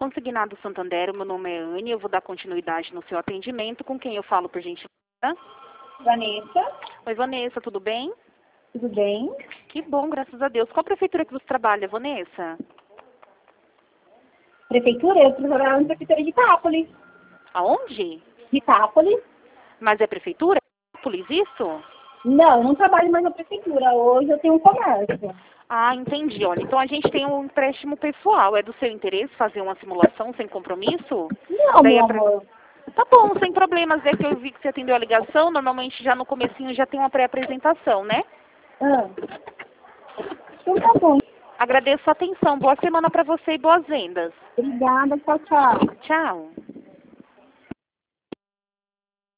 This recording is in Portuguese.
Consignado Santander, o meu nome é Anne, eu vou dar continuidade no seu atendimento. Com quem eu falo, por gentileza? Vanessa, Oi, Vanessa, tudo bem? tudo bem? Que bom, graças a Deus. Qual prefeitura que você trabalha, Vanessa? Prefeitura? Eu trabalho na prefeitura de Itápolis. Aonde? De Itápolis? Mas é prefeitura? Polis, isso? Não, eu não trabalho mais na prefeitura. Hoje eu tenho um comércio. Ah, entendi. Olha, então a gente tem um empréstimo pessoal. É do seu interesse fazer uma simulação sem compromisso? Não, Daí meu é amor. Tá bom, sem problemas. É que eu vi que você atendeu a ligação. Normalmente já no comecinho já tem uma pré-apresentação, né? Ah. Então tá bom. Agradeço a atenção. Boa semana para você e boas vendas. Obrigada, tchau, tchau. Tchau.